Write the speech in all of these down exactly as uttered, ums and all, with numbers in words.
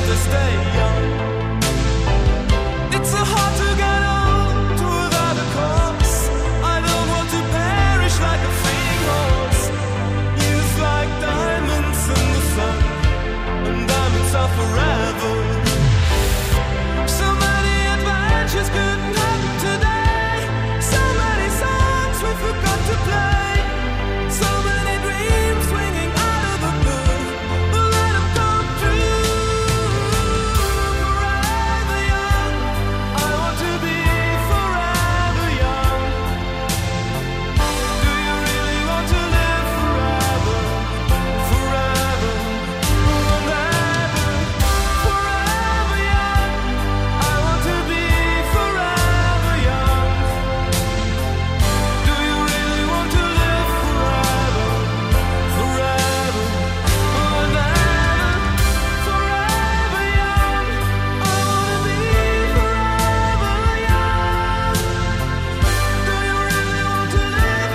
to stay young. It's so hard to get old without a cause. I don't want to perish like a fleeting horse. Youth like diamonds in the sun, and diamonds are forever. So many adventures couldn't happen today. So many songs we forgot to play. So many dreams swinging out of the blue. But let them come true. Forever young, I want to be forever young. Do you really want to live forever? Forever, forever, forever young. I want to be forever young. Do you really want to live forever? Forever, forever, forever young. I want to be forever young. Do you really want to live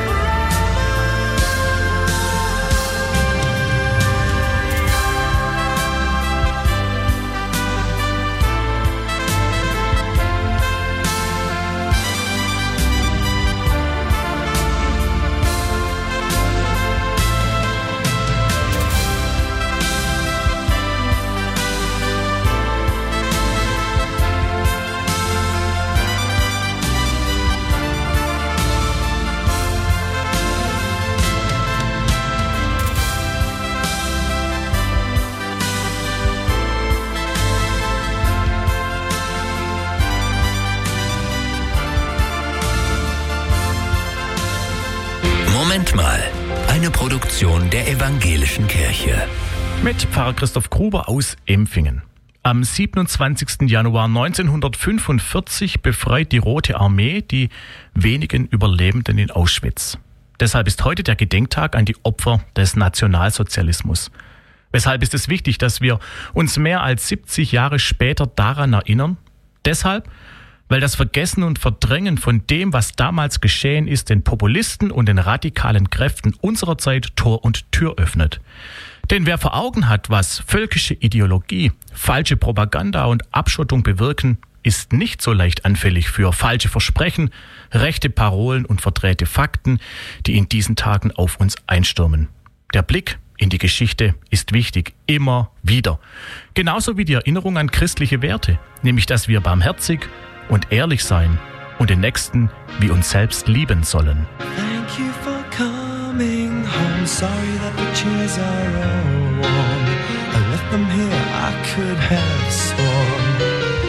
Moment mal, eine Produktion der Evangelischen Kirche. Mit Pfarrer Christoph Gruber aus Empfingen. Am siebenundzwanzigsten Januar neunzehnhundertfünfundvierzig befreit die Rote Armee die wenigen Überlebenden in Auschwitz. Deshalb ist heute der Gedenktag an die Opfer des Nationalsozialismus. Weshalb ist es wichtig, dass wir uns mehr als siebzig Jahre später daran erinnern? Deshalb, weil das Vergessen und Verdrängen von dem, was damals geschehen ist, den Populisten und den radikalen Kräften unserer Zeit Tor und Tür öffnet. Denn wer vor Augen hat, was völkische Ideologie, falsche Propaganda und Abschottung bewirken, ist nicht so leicht anfällig für falsche Versprechen, rechte Parolen und verdrehte Fakten, die in diesen Tagen auf uns einstürmen. Der Blick in die Geschichte ist wichtig, immer wieder. Genauso wie die Erinnerung an christliche Werte, nämlich dass wir barmherzig und ehrlich sein und den Nächsten wie uns selbst lieben sollen. Thank you for coming home. Sorry that the chairs are all warm. I left them here, I could have sworn.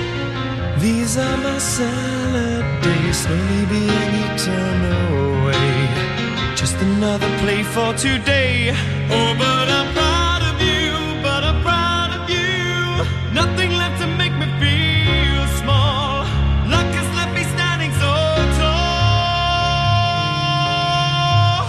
These are my salad days, slowly being eaten away. Just another play for today. Oh, but I'm proud of you, but I'm proud of you. Nothing left to make me feel small. Luck has left me standing so tall.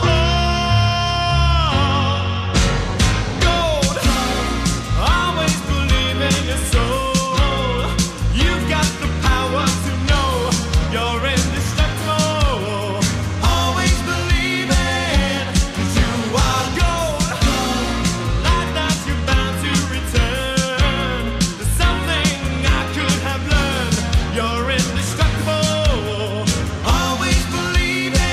Gold, always believe in your soul. You've got the power to know you're indestructible. Always believe it, 'cause you are gold. Life that you're bound to return. There's something I could have learned. You're indestructible. Always believe it.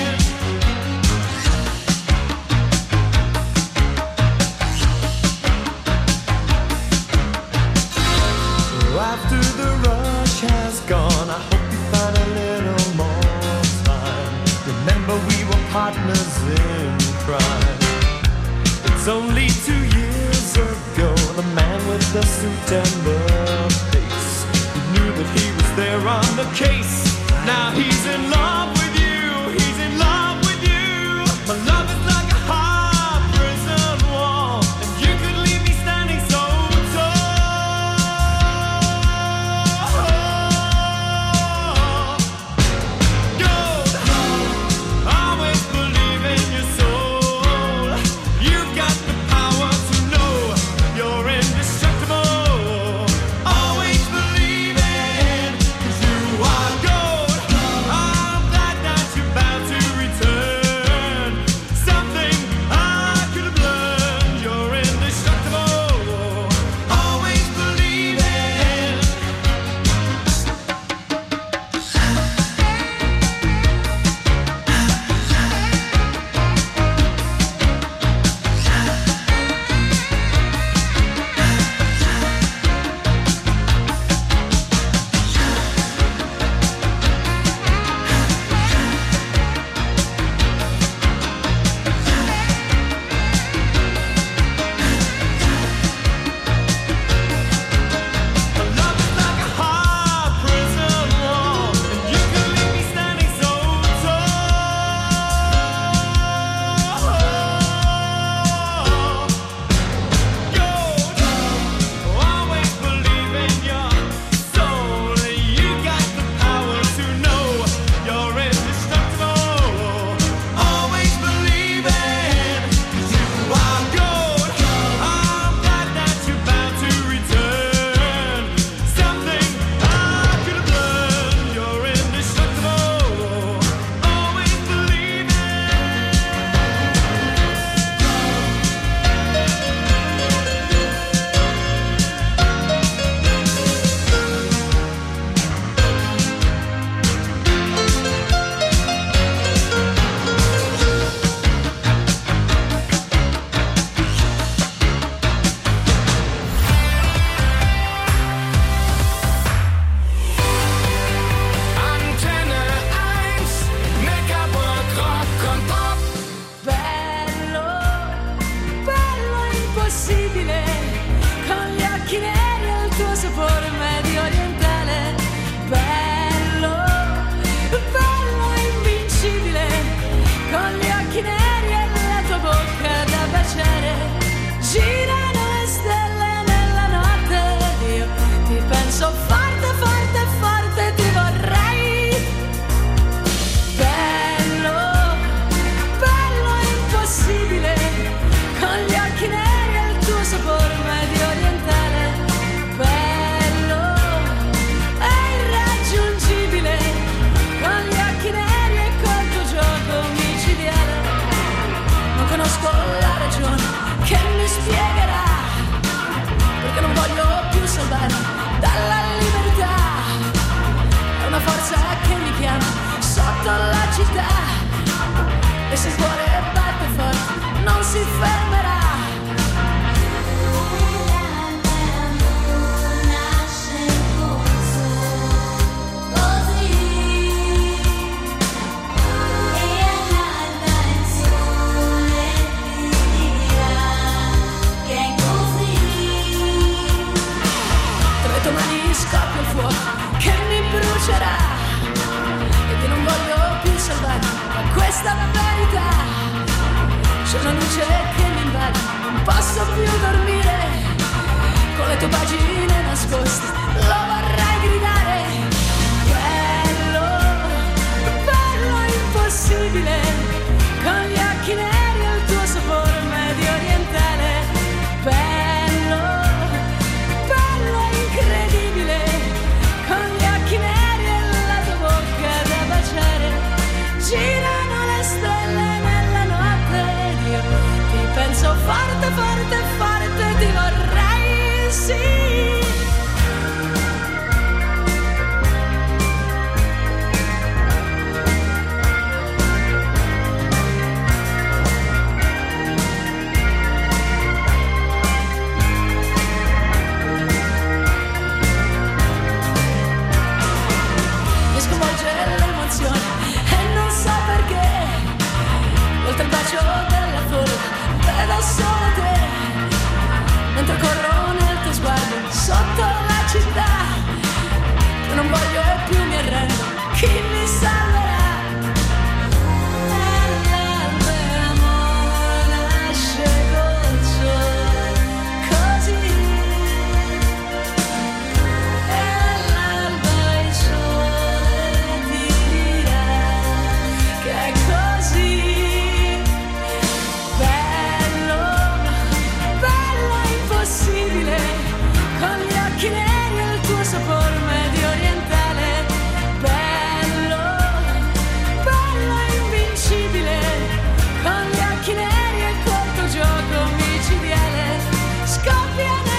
After the rush has gone, I hope you find a little more time. Remember we were partners in crime. It's only two years ago, the man with the suit and the face, who knew that he was there on the case. Now he's in love with you, he's in love with you. My love is like a hard prison wall, and you could leave me standing so tall. Gold, always believe in your soul. You've got the power to know you're indestructible. Always believe it, 'cause you are gold. I'm glad that you're bound to return. città e se il cuore batte forte non si fermerà. Scoppia il fuoco che mi brucerà e che non voglio più salvare da questa verità. C'è una luce che mi invade, non posso più dormire con le tue pagine nascoste, lo vorrei gridare. Bello, bello impossibile.